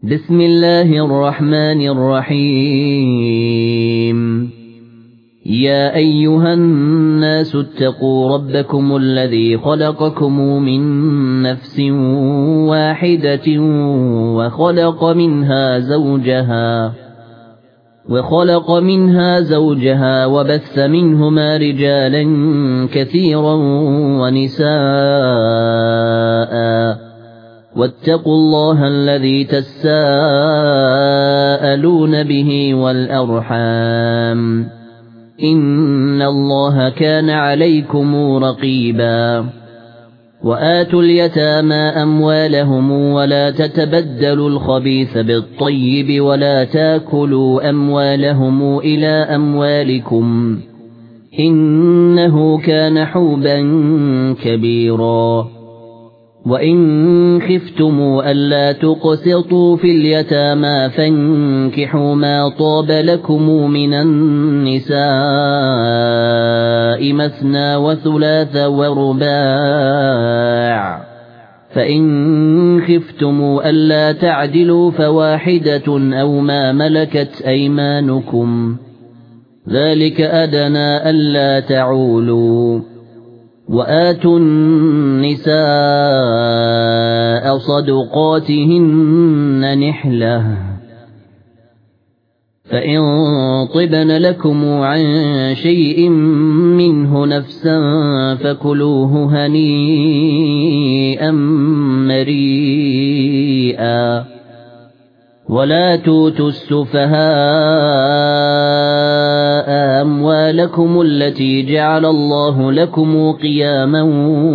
بسم الله الرحمن الرحيم. يا أيها الناس اتقوا ربكم الذي خلقكم من نفس واحدة وخلق منها زوجها وبث منهما رجالا كثيرا ونساء، واتقوا الله الذي تساءلون به والأرحام، إن الله كان عليكم رقيبا. وآتوا اليتامى أموالهم ولا تتبدلوا الخبيث بالطيب ولا تاكلوا أموالهم إلى أموالكم، إنه كان حوبا كبيرا. وإن خفتموا ألا تقسطوا في اليتامى فانكحوا ما طاب لكم من النساء مثنى وثلاث ورباع، فإن خفتموا ألا تعدلوا فواحدة أو ما ملكت أيمانكم، ذلك أدنى ألا تعولوا. وآتوا النساء صدقاتهن نحلة، فإن طبن لكم عن شيء منه نفسا فكلوه هنيئا مريئا. ولا توتوا السفهاء أموالكم التي جعل الله لكم قياما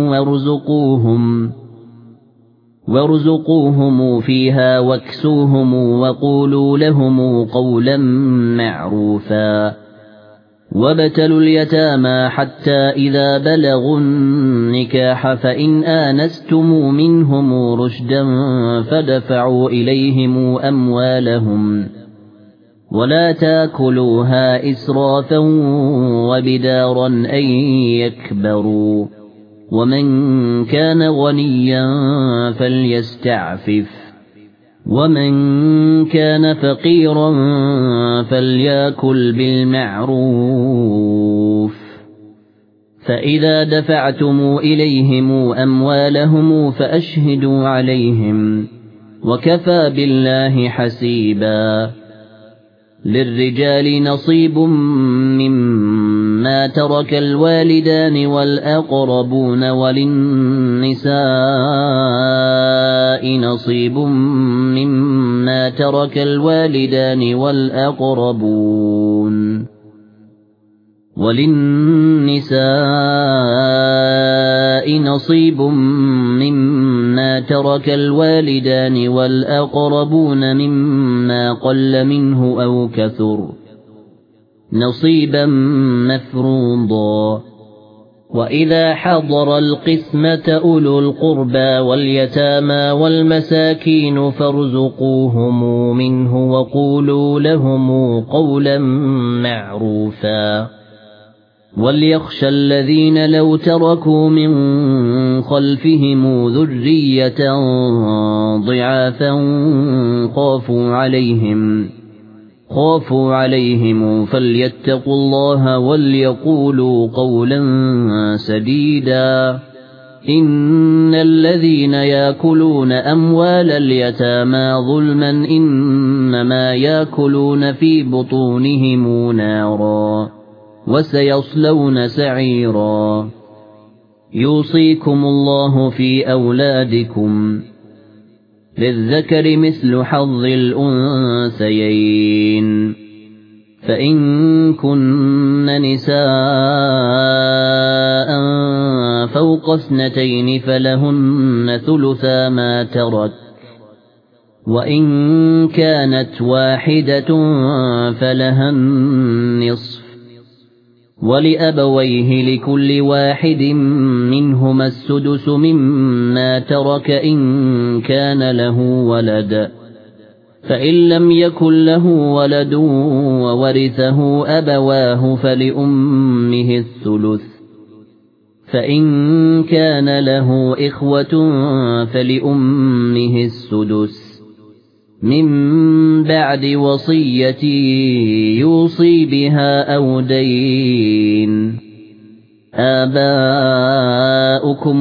وارزقوهم فيها واكسوهم وقولوا لهم قولا معروفا. وابتلوا اليتامى حتى إذا بلغوا النكاح فإن آنستم منهم رشدا فدفعوا إليهم أموالهم، ولا تاكلوها إسرافا وبدارا أن يكبروا. ومن كان غنيا فليستعفف، ومن كان فقيرا فليأكل بالمعروف. فإذا دفعتم إليهم أموالهم فأشهدوا عليهم، وكفى بالله حسيبا. للرجال نصيب مما ترك الوالدان والأقربون، وللنساء نصيب مما ترك الوالدان والأقربون مما قل منه أو كثر، نصيبا مفروضا. وإذا حضر القسمة أولو القربى واليتامى والمساكين فارزقوهم منه وقولوا لهم قولا معروفا. وليخشى الذين لو تركوا من خلفهم ذرية ضعافا خافوا عليهم فليتقوا الله وليقولوا قولا سديدا. إن الذين يأكلون أموال اليتامى ظلما إنما يأكلون في بطونهم نارا وسيصلون سعيرا. يوصيكم الله في أولادكم، للذكر مثل حظ الأنثيين، فإن كن نساء فوق 2 فلهن ثلثا ما ترك، وإن كانت واحدة فلها النصف، ولأبويه لكل واحد منهما السدس مما ترك إن كان له ولد، فإن لم يكن له ولد وورثه أبواه فلأمه الثلث، فإن كان له إخوة فلأمه السدس، من بعد وصية يوصي بها أو دين. آباؤكم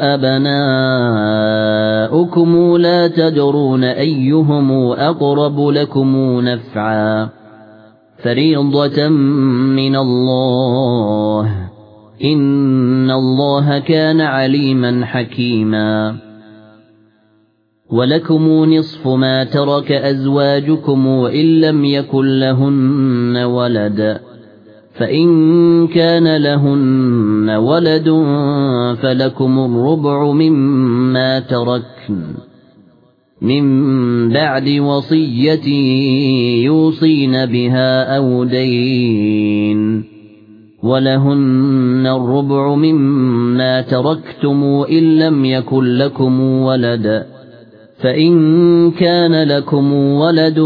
وأبناؤكم لا تدرون أيهم أقرب لكم نفعا فريضة من الله إن الله كان عليما حكيما. ولكم نصف ما ترك أزواجكم وإن لم يكن لهن ولد فإن كان لهن ولد فلكم الربع مما تركن من بعد وصية يوصين بها أو دين. ولهن الربع مما تركتم إن لم يكن لكم ولد فإن كان لكم ولد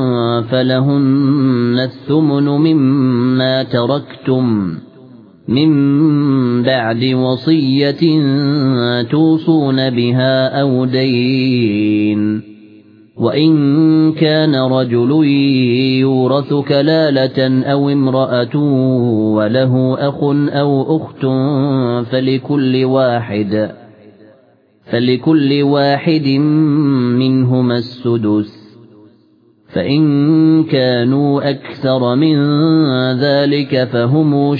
فلهن الثمن مما تركتم من بعد وصية توصون بها أو دين. وإن كان رجل يورث كلالة أو امرأة وله أخ أو أخت فلكل واحد منهما السدس فإن كانوا أكثر من ذلك فهم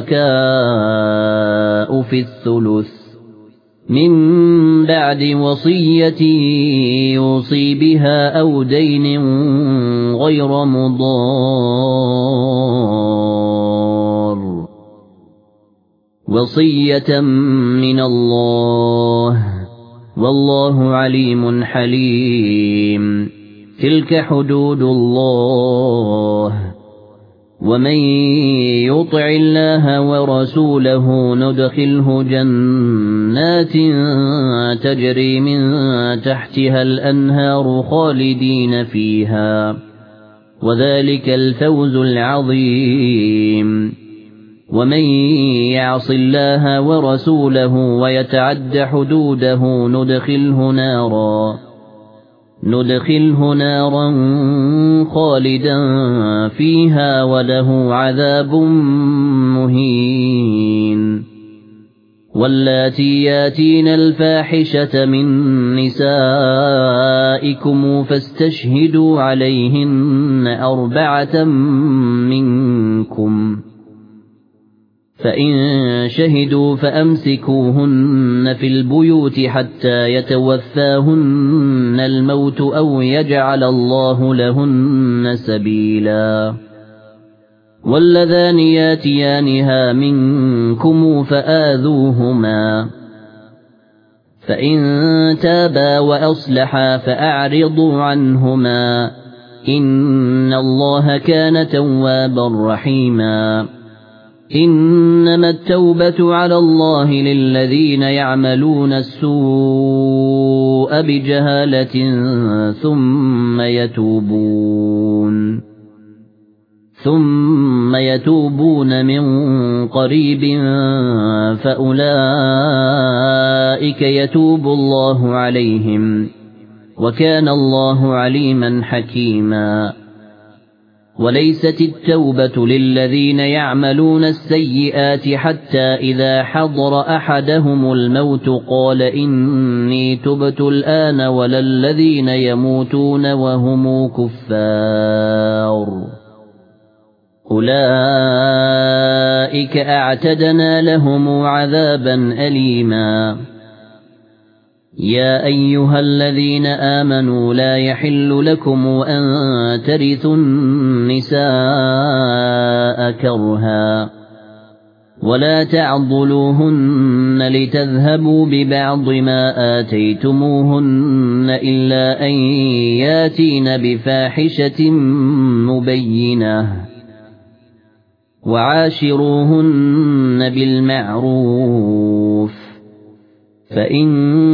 شركاء في الثلث من بعد وصية يوصي بها أو دين غير مضار وصية من الله والله عليم حليم. تلك حدود الله ومن يطع الله ورسوله ندخله جنات تجري من تحتها الأنهار خالدين فيها وذلك الفوز العظيم. ومن يعص الله ورسوله ويتعد حدوده ندخله نارا خالدا فيها وله عذاب مهين. واللاتي ياتين الفاحشة من نسائكم فاستشهدوا عليهن 4 منكم فإن شهدوا فأمسكوهن في البيوت حتى يتوفاهن الموت أو يجعل الله لهن سبيلا. واللذان ياتيانها منكم فآذوهما فإن تابا وأصلحا فأعرضوا عنهما إن الله كان توابا رحيما. إنما التوبة على الله للذين يعملون السوء بجهالة ثم يتوبون من قريب فأولئك يتوب الله عليهم وكان الله عليما حكيما. وليست التوبة للذين يعملون السيئات حتى إذا حضر أحدهم الموت قال إني تبت الآن ولا الذين يموتون وهم كفار أولئك أعتدنا لهم عذابا أليما. يا أيها الذين آمنوا لا يحل لكم أن ترثوا النساء كرها ولا تعضلوهن لتذهبوا ببعض ما آتيتموهن إلا أن ياتين بفاحشة مبينة وعاشروهن بالمعروف فإن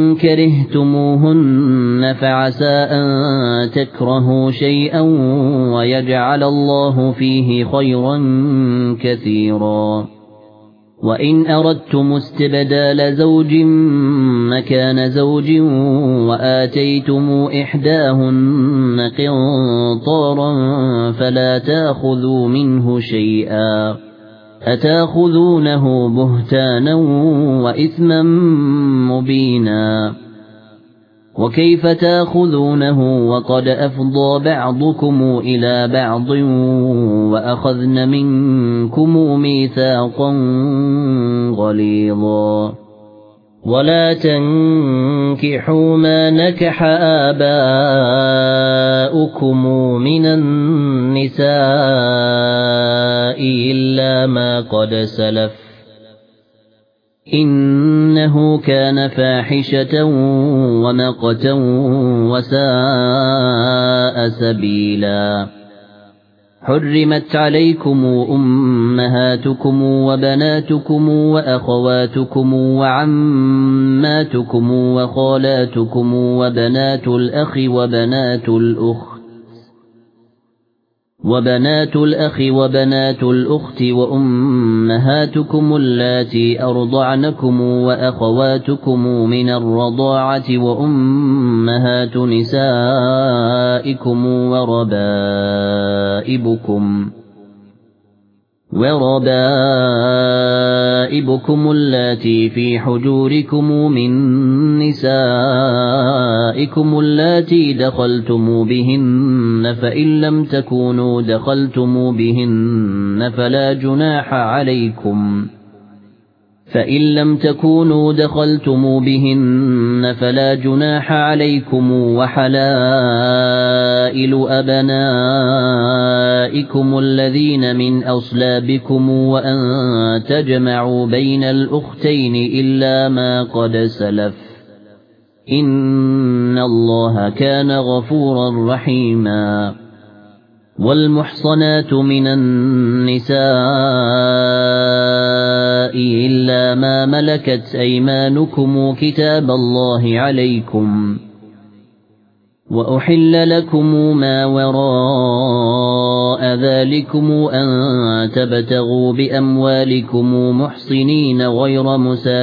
كرهتموهن فعسى أن تكرهوا شيئا ويجعل الله فيه خيرا كثيرا. وإن أردتم استبدال زوج مكان زوج وآتيتم إحداهن قنطارا فلا تأخذوا منه شيئا أتأخذونه بهتانا وإثما مبينا وكيف تأخذونه وقد أفضى بعضكم إلى بعض وأخذن منكم ميثاقا غليظا ولا تنكحوا ما نكح آباؤكم من النساء إلا ما قد سلف إنه كان فاحشة ومقتا وساء سبيلا حرمت عليكم أمهاتكم وبناتكم وأخواتكم وعماتكم وخالاتكم وبنات الأخ وبنات الأخت وأمهاتكم اللاتي أرضعنكم وأخواتكم من الرضاعة وأمهات نسائكم وربائبكم اللاتي في حجوركم من نسائكم اللاتي دخلتم بهن فإن لم تكونوا دخلتم بهن فلا جناح عليكم وحلائل أبنائكم الذين من أصلابكم وأن تجمعوا بين الأختين إلا ما قد سلف إن الله كان غفورا رحيما والمحصنات من النساء إلا ما ملكت أيمانكم كتاب الله عليكم وأحل لكم ما وراء ذلكم أن تبتغوا بأموالكم محصنين غير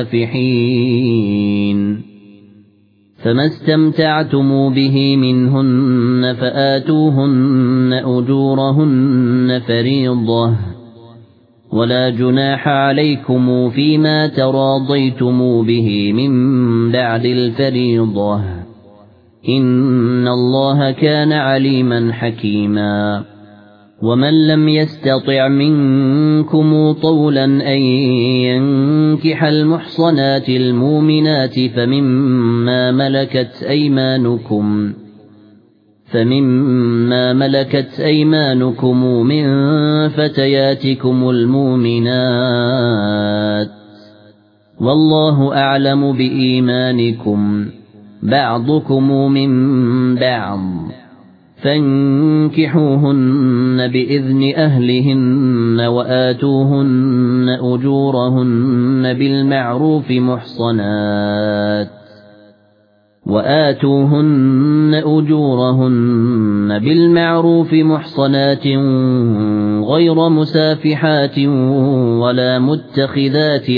مسافحين فما استمتعتم به منهن فآتوهن أجورهن فريضة ولا جناح عليكم فيما تراضيتم به من بعد الفريضة إن الله كان عليما حكيما ومن لم يستطع منكم طولا أن ينكح المحصنات المؤمنات فمما ملكت أيمانكم من فتياتكم المؤمنات والله أعلم بإيمانكم بعضكم من بعض فانكحوهن بإذن أهلهن وآتوهن أجورهن بالمعروف محصنات غير مسافحات ولا متخذات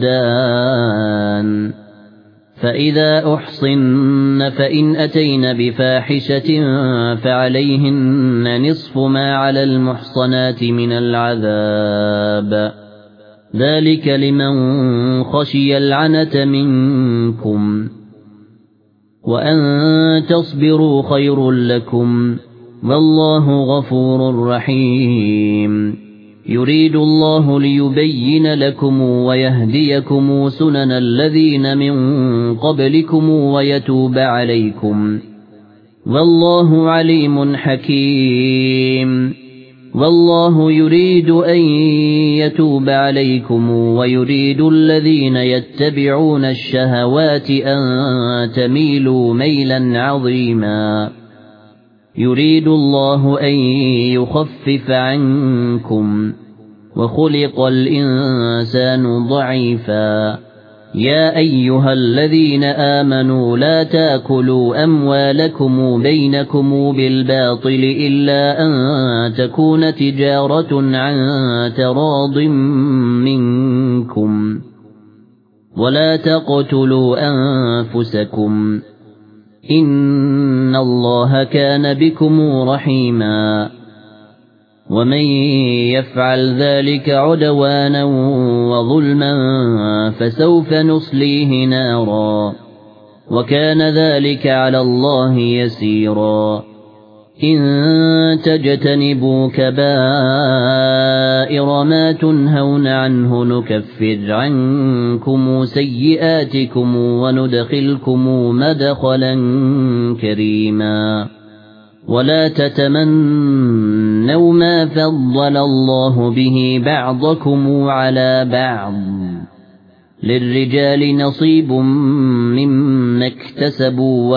أخدان فإذا أحصن فإن أتين بفاحشة فعليهن نصف ما على المحصنات من العذاب ذلك لمن خشي العنة منكم وأن تصبروا خير لكم والله غفور رحيم يريد الله ليبين لكم ويهديكم سنن الذين من قبلكم ويتوب عليكم والله عليم حكيم والله يريد أن يتوب عليكم ويريد الذين يتبعون الشهوات أن تميلوا ميلا عظيما يريد الله أن يخفف عنكم وخلق الإنسان ضعيفا يا أيها الذين آمنوا لا تأكلوا أموالكم بينكم بالباطل إلا أن تكون تجارة عن تراض منكم ولا تقتلوا أنفسكم إن الله كان بكم رحيما ومن يفعل ذلك عدوانا وظلما فسوف نصليه نارا وكان ذلك على الله يسيرا إن تجتنبوا كبائر ما تنهون عنه نكفر عنكم سيئاتكم وندخلكم مدخلا كريما ولا تتمنوا ما فضل الله به بعضكم على بعض للرجال نصيب مما اكتسبوا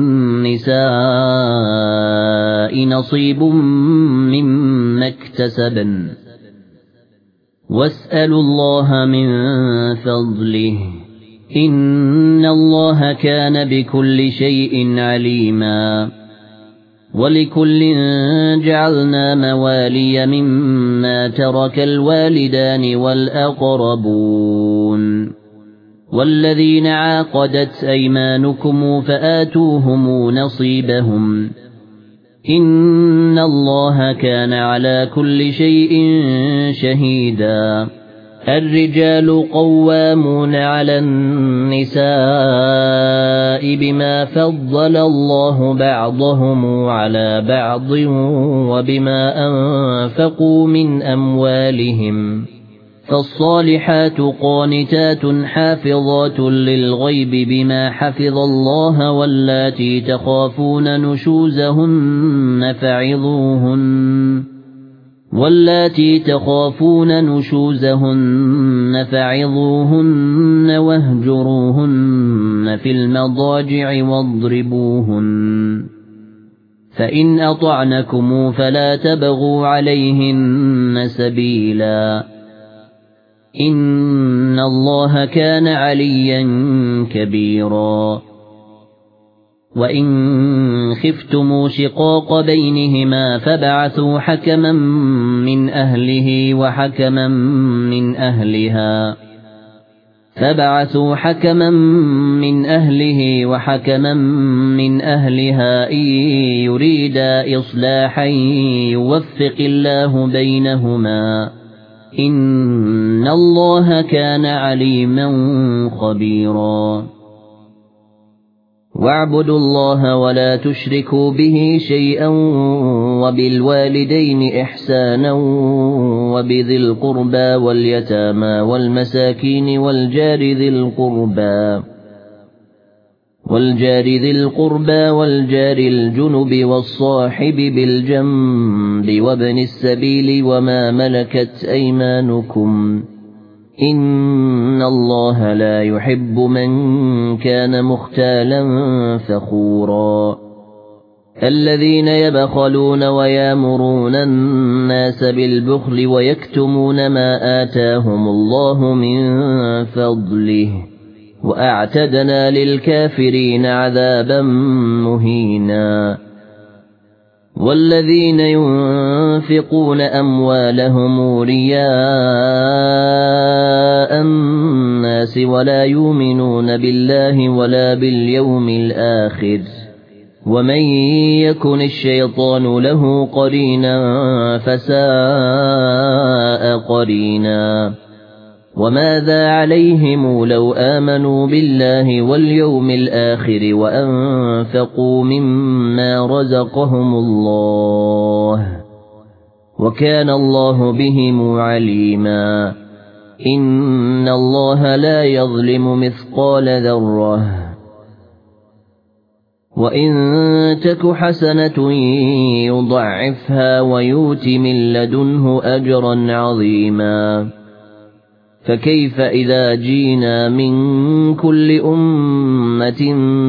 وللنساء نصيب مما اكتسبن واسألوا الله من فضله إن الله كان بكل شيء عليما ولكل جعلنا موالي مما ترك الوالدان والأقربون والذين عاقدت أيمانكم فآتوهم نصيبهم إن الله كان على كل شيء شهيدا الرجال قوامون على النساء بما فضل الله بعضهم على بعض وبما أنفقوا من أموالهم فالصالحات قانتات حافظات للغيب بما حفظ الله واللاتي تخافون نشوزهن فعظوهن واهجروهن في المضاجع واضربوهن فإن أطعنكم فلا تبغوا عليهن سبيلا إن الله كان عليا كبيرا وإن خفتم شقاق بينهما فابعثوا حكما من أهله وحكما من أهلها إن يريدا إصلاحا يوفق الله بينهما إن الله كان عليما خبيرا واعبدوا الله ولا تشركوا به شيئا وبالوالدين إحسانا وبذي القربى واليتامى والمساكين والجار ذي القربى والجار الجنب والصاحب بالجنب وابن السبيل وما ملكت أيمانكم إن الله لا يحب من كان مختالا فخورا الذين يبخلون ويامرون الناس بالبخل ويكتمون ما آتاهم الله من فضله وأعتدنا للكافرين عذابا مهينا والذين ينفقون أموالهم رياء الناس ولا يؤمنون بالله ولا باليوم الآخر ومن يكن الشيطان له قرينا فساء قرينا وماذا عليهم لو آمنوا بالله واليوم الآخر وأنفقوا مما رزقهم الله وكان الله بهم عليما إن الله لا يظلم مثقال ذرة وإن تك حسنة يضعفها ويؤت من لدنه أجرا عظيما فكيف إذا جينا من كل أمة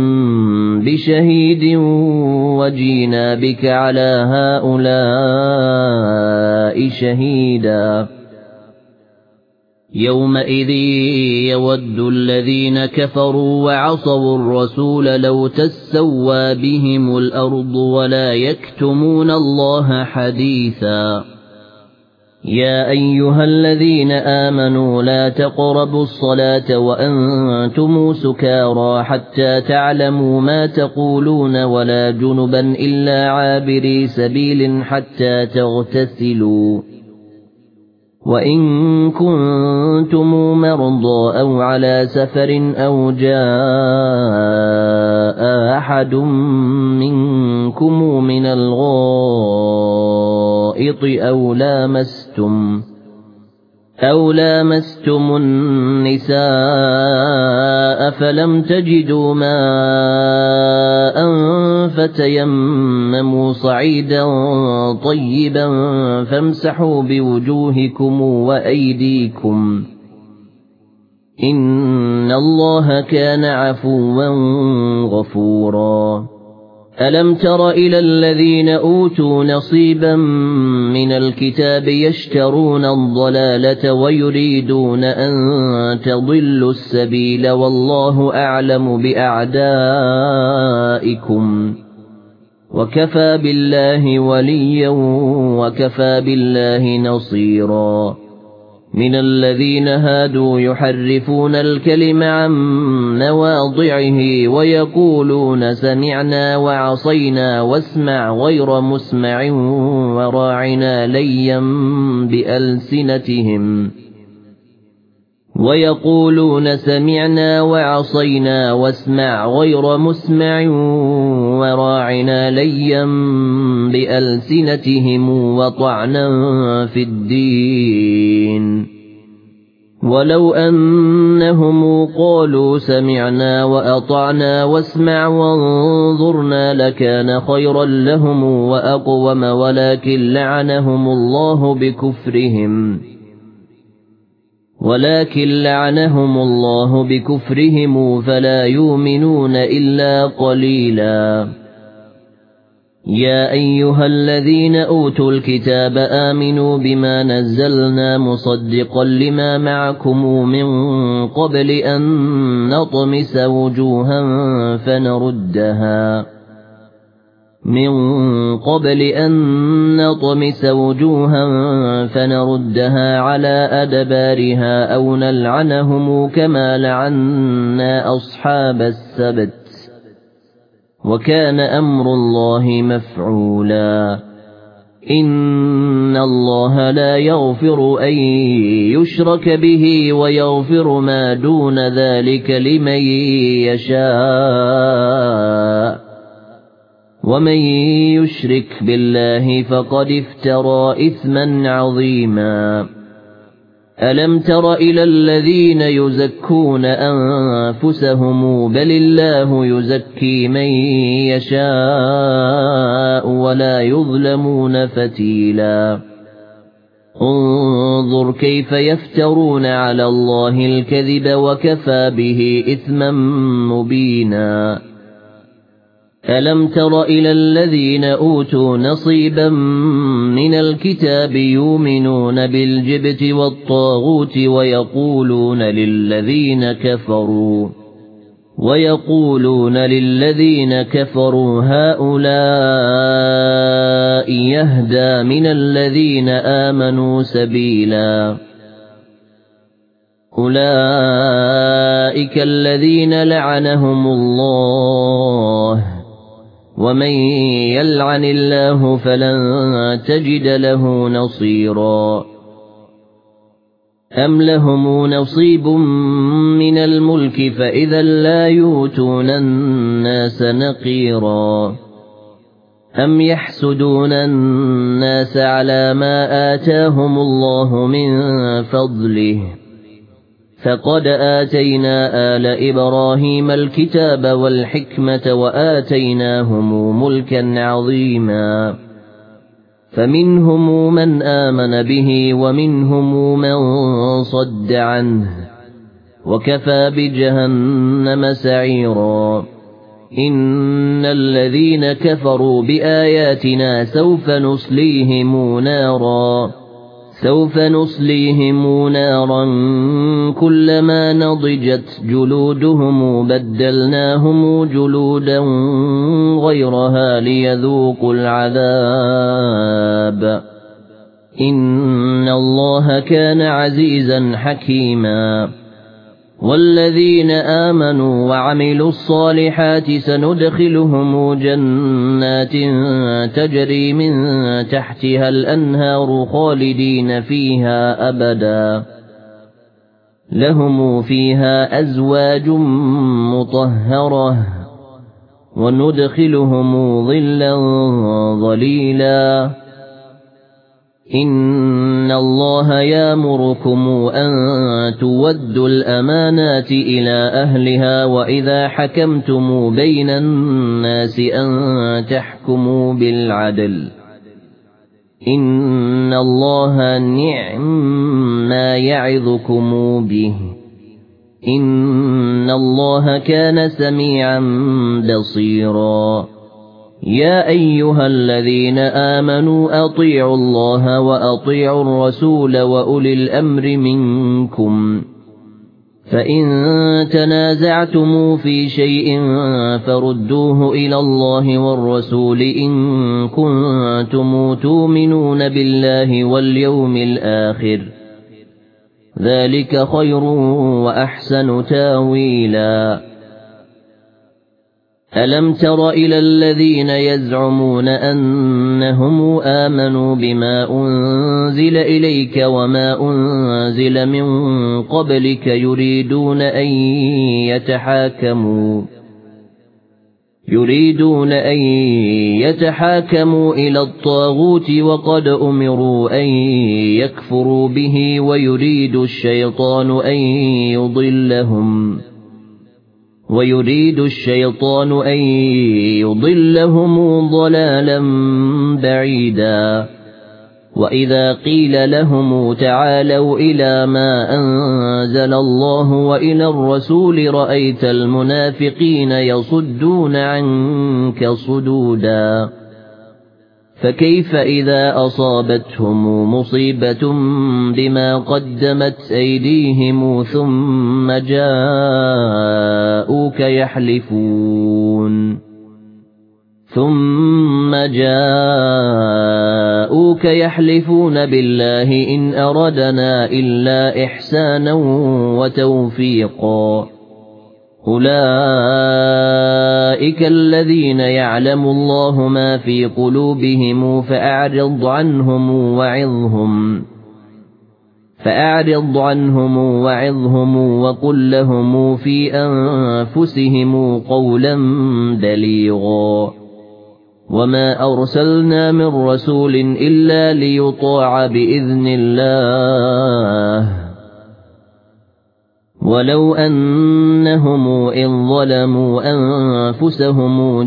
بشهيد وجينا بك على هؤلاء شهيدا يومئذ يود الذين كفروا وعصوا الرسول لو تسوى بهم الأرض ولا يكتمون الله حديثا يا أيها الذين آمنوا لا تقربوا الصلاة وأنتم سكارى حتى تعلموا ما تقولون ولا جنبا إلا عابري سبيل حتى تغتسلوا وإن كنتم مرضى أو على سفر أو جاء أحد منكم من الغائط أو لامستم النساء فلم تجدوا ماء فتيمموا صعيدا طيبا فامسحوا بوجوهكم وأيديكم إن الله كان عفوا غفورا ألم تر إلى الذين أوتوا نصيبا من الكتاب يشترون الضلالة ويريدون أن تضلوا السبيل والله أعلم بأعدائكم وكفى بالله وليا وكفى بالله نصيرا من الذين هادوا يحرفون الكلم عن مواضعه ويقولون سمعنا وعصينا واسمع غير مسمع وراعنا ليا بألسنتهم ويقولون سمعنا وعصينا واسمع غير مسمع وراعنا ليا بألسنتهم وطعنا في الدين ولو أنهم قالوا سمعنا وأطعنا واسمع وانظرنا لكان خيرا لهم وأقوم ولكن لعنهم الله بكفرهم فلا يؤمنون إلا قليلا يا أيها الذين أوتوا الكتاب آمنوا بما نزلنا مصدقا لما معكم من قبل أن نطمس وجوها فنردها على أدبارها أو نلعنهم كما لعنا أصحاب السبت وكان أمر الله مفعولا إن الله لا يغفر أن يشرك به ويغفر ما دون ذلك لمن يشاء ومن يشرك بالله فقد افترى إثما عظيما ألم تر إلى الذين يزكون أنفسهم بل الله يزكي من يشاء ولا يظلمون فتيلا انظر كيف يفترون على الله الكذب وكفى به إثما مبينا ألم تر إلى الذين أوتوا نصيبا من الكتاب يؤمنون بالجبت والطاغوت ويقولون للذين كفروا هؤلاء يهدى من الذين آمنوا سبيلا أولئك الذين لعنهم الله ومن يلعن الله فلن تجد له نصيرا أم لهم نصيب من الملك فإذا لا يؤتون الناس نقيرا أم يحسدون الناس على ما آتاهم الله من فضله فقد آتينا آل إبراهيم الكتاب والحكمة وآتيناهم ملكا عظيما فمنهم من آمن به ومنهم من صد عنه وكفى بجهنم سعيرا إن الذين كفروا بآياتنا سوف نصليهم نارا سوف نصليهم نارا كلما نضجت جلودهم بدلناهم جلودا غيرها ليذوقوا العذاب إن الله كان عزيزا حكيما والذين آمنوا وعملوا الصالحات سندخلهم جنات تجري من تحتها الأنهار خالدين فيها أبدا لهم فيها أزواج مطهرة وندخلهم ظلا ظليلا إن الله يأمركم أن تودوا الأمانات إلى أهلها وإذا حكمتم بين الناس أن تحكموا بالعدل إن الله نعم ما يعظكم به إن الله كان سميعا بصيرا يا أيها الذين آمنوا أطيعوا الله وأطيعوا الرسول وأولي الأمر منكم فإن تنازعتم في شيء فردوه إلى الله والرسول إن كنتم تؤمنون بالله واليوم الآخر ذلك خير وأحسن تاويلا ألم تر إلى الذين يزعمون أنهم آمنوا بما أنزل إليك وما أنزل من قبلك يريدون أن يتحاكموا إلى الطاغوت وقد أمروا أن يكفروا به ويريد الشيطان أن يضلهم ضلالا بعيدا وإذا قيل لهم تعالوا إلى ما أنزل الله وإلى الرسول رأيت المنافقين يصدون عنك صدودا فكيف إذا أصابتهم مصيبة بما قدمت أيديهم ثم جاءوك يحلفون بالله إن أردنا إلا إحسانا وتوفيقا أولئك الذين يعلم الله ما في قلوبهم فأعرض عنهم وعظهم وقل لهم في أنفسهم قولا بليغا وما أرسلنا من رسول إلا ليطاع بإذن الله ولو أنهم إن ظلموا أنفسهم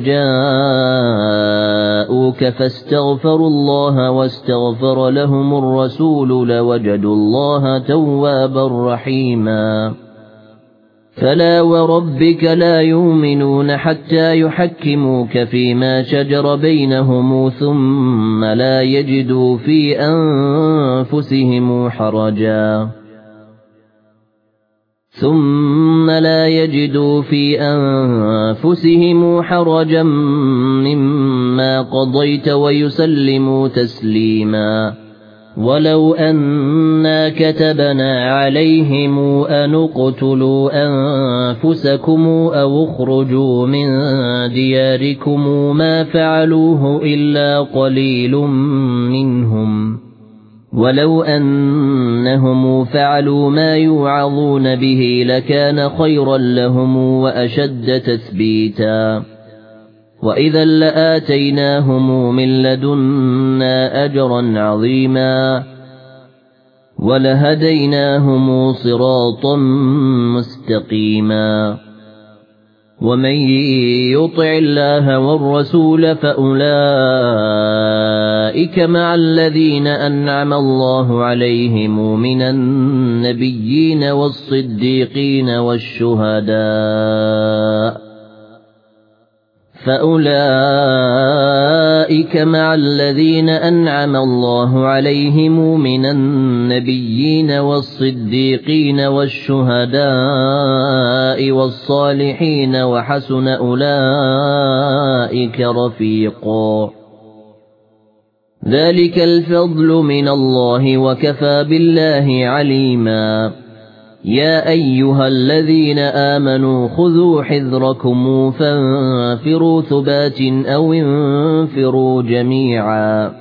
جاءوك فاستغفروا الله واستغفر لهم الرسول لوجدوا الله توابا رحيما فلا وربك لا يؤمنون حتى يحكموك فيما شجر بينهم ثم لا يجدوا في أنفسهم حرجا مما قضيت ويسلموا تسليما ولو أنا كتبنا عليهم أن اقتلوا أنفسكم أو اخرجوا من دياركم ما فعلوه إلا قليل منهم ولو أنهم فعلوا ما يوعظون به لكان خيرا لهم وأشد تثبيتا وإذا لآتيناهم من لدنا أجرا عظيما ولهديناهم صراطا مستقيما ومن يطع الله والرسول فأولئك مع الذين أنعم الله عليهم من النبيين والصديقين والشهداء أولئك مع الذين أنعم الله عليهم من النبيين والصديقين والشهداء والصالحين وحسن أولئك رفيقا ذلك الفضل من الله وكفى بالله عليما يا أيها الذين آمنوا خذوا حذركم فانفروا ثبات أو انفروا جميعا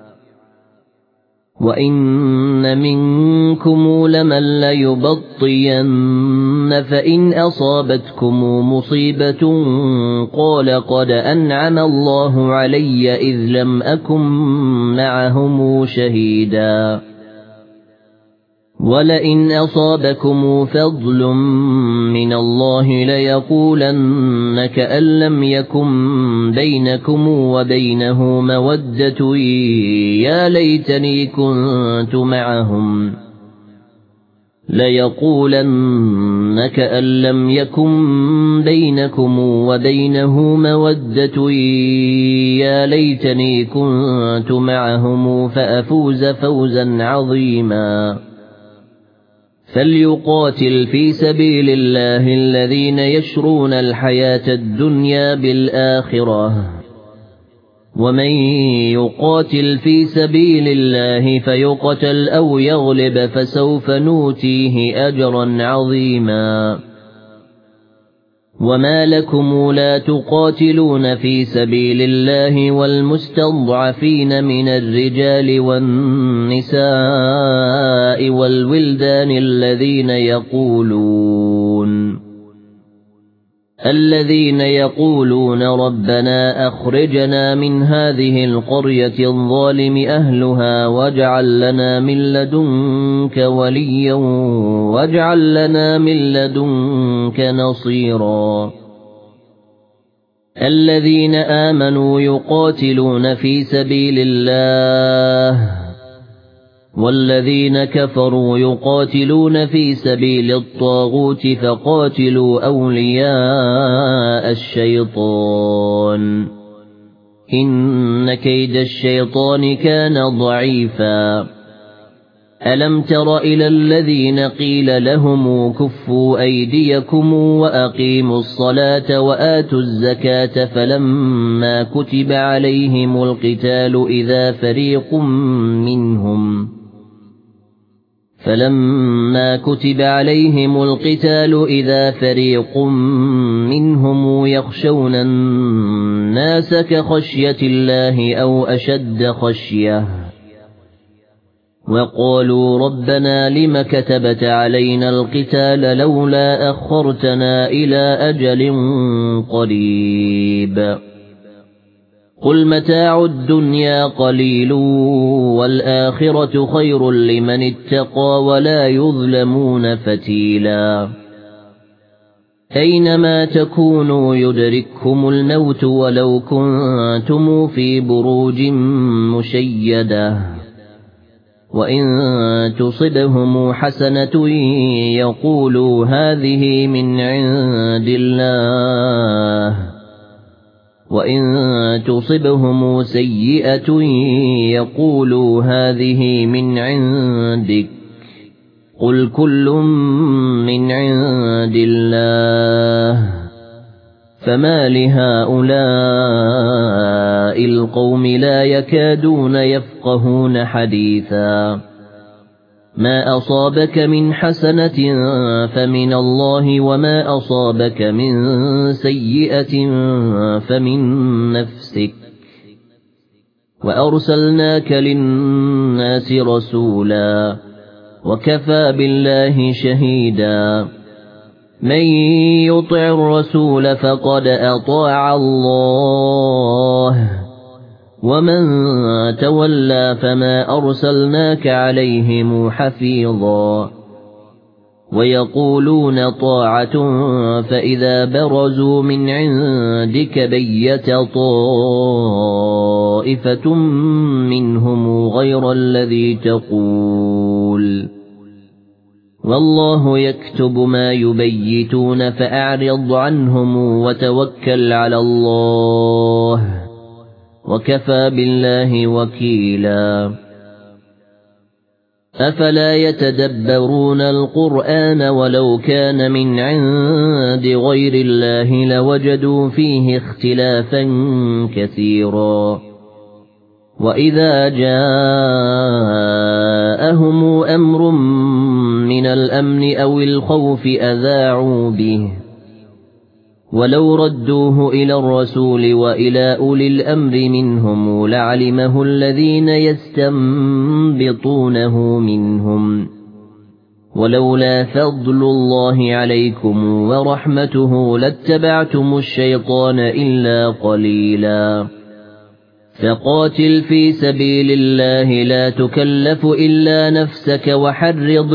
وإن منكم لمن ليبطين فإن أصابتكم مصيبة قال قد أنعم الله علي إذ لم أكن معهم شهيدا ولئن أصابكم فضل من الله ليقولن كأن لم يكن بينكم وبينه مودة يا ليتني كنت معهم ليقولن كأن لم يكن بينكم وبينه مودة يا ليتني كنت معهم فأفوز فوزا عظيما فليقاتل في سبيل الله الذين يشرون الحياة الدنيا بالآخرة ومن يقاتل في سبيل الله فيقتل أو يغلب فسوف نؤتيه أجرا عظيما وما لكم لا تقاتلون في سبيل الله والمستضعفين من الرجال والنساء والولدان الذين يقولون ربنا أخرجنا من هذه القرية الظالم أهلها واجعل لنا من لدنك وليا واجعل لنا من لدنك نصيرا الذين آمنوا يقاتلون في سبيل الله والذين كفروا يقاتلون في سبيل الطاغوت فقاتلوا أولياء الشيطان إن كيد الشيطان كان ضعيفا ألم تر إلى الذين قيل لهم كفوا أيديكم وأقيموا الصلاة وآتوا الزكاة فلما كتب عليهم القتال إذا فريق منهم يخشون الناس كخشية الله أو أشد خشية وقالوا ربنا لم كتبت علينا القتال لولا أخرتنا إلى أجل قريب قل متاع الدنيا قليل والآخرة خير لمن اتقى ولا يظلمون فتيلا أينما تكونوا يدرككم الموت ولو كنتم في بروج مشيدة وإن تصبهم حسنة يقولوا هذه من عند الله وإن تصبهم سيئة يقولوا هذه من عندك قل كل من عند الله فما لهؤلاء القوم لا يكادون يفقهون حديثا ما أصابك من حسنة فمن الله وما أصابك من سيئة فمن نفسك وأرسلناك للناس رسولا وكفى بالله شهيدا من يطع الرسول فقد أطاع الله ومن تولى فما أرسلناك عليهم حفيظا ويقولون طاعة فإذا برزوا من عندك بيت طائفة منهم غير الذي تقول والله يكتب ما يبيتون فأعرض عنهم وتوكل على الله وكفى بالله وكيلا أفلا يتدبرون القرآن ولو كان من عند غير الله لوجدوا فيه اختلافا كثيرا وإذا جاءهم أمر من الأمن أو الخوف أذاعوا به ولو ردوه إلى الرسول وإلى أولي الأمر منهم لعلمه الذين يستنبطونه منهم ولولا فضل الله عليكم ورحمته لاتبعتم الشيطان إلا قليلا فقاتل في سبيل الله لا تكلف إلا نفسك وحرض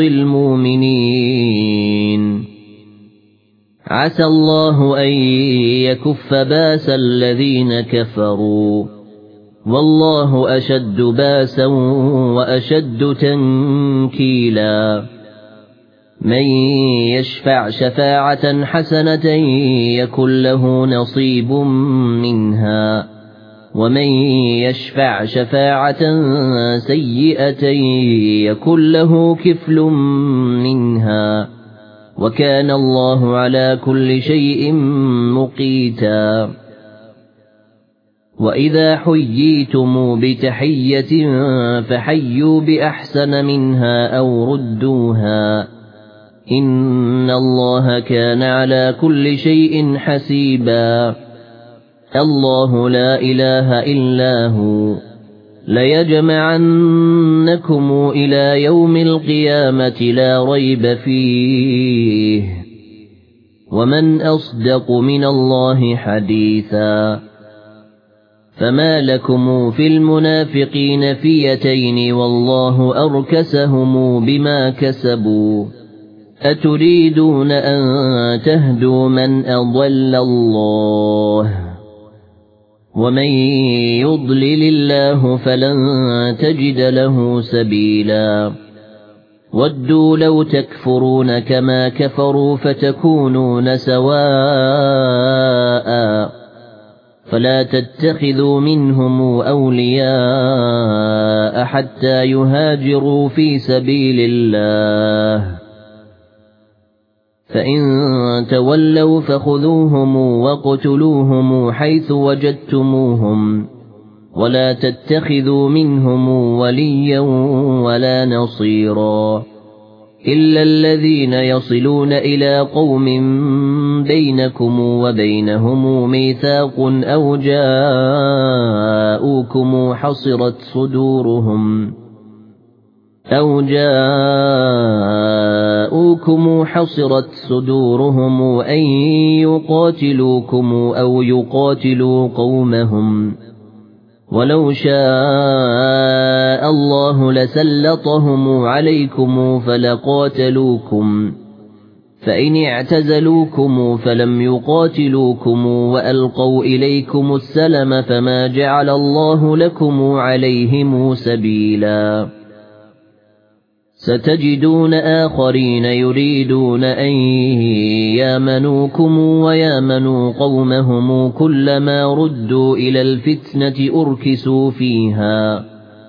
المؤمنين عسى الله أن يكف باس الذين كفروا والله أشد باسا وأشد تنكيلا من يشفع شفاعة حسنة يكن له نصيب منها ومن يشفع شفاعة سيئة يكن له كفل منها وكان الله على كل شيء مقيتا وإذا حييتم بتحية فحيوا بأحسن منها أو ردوها إن الله كان على كل شيء حسيبا الله لا إله إلا هو ليجمعنكم إلى يوم القيامة لا ريب فيه ومن أصدق من الله حديثا فما لكم في المنافقين فئتين والله أركسهم بما كسبوا أتريدون أن تهدوا من أضل الله ومن يضلل الله فلن تجد له سبيلا ودوا لو تكفرون كما كفروا فتكونون سواء فلا تتخذوا منهم أولياء حتى يهاجروا في سبيل الله فإن تولوا فخذوهم وقتلوهم حيث وجدتموهم ولا تتخذوا منهم وليا ولا نصيرا إلا الذين يصلون إلى قوم بينكم وبينهم ميثاق أو جاءوكم حصرت صدورهم أن يقاتلوكم أو يقاتلوا قومهم ولو شاء الله لسلطهم عليكم فلقاتلوكم فإن اعتزلوكم فلم يقاتلوكم وألقوا إليكم السلم فما جعل الله لكم عليهم سبيلا ستجدون آخرين يريدون أن يامنوكم ويامنوا قومهم كلما ردوا إلى الفتنة أركسوا فيها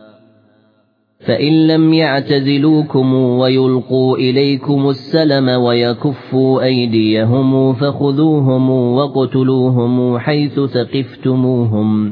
فإن لم يعتزلوكم ويلقوا إليكم السلم ويكفوا أيديهم فخذوهم وقتلوهم حيث ثقفتموهم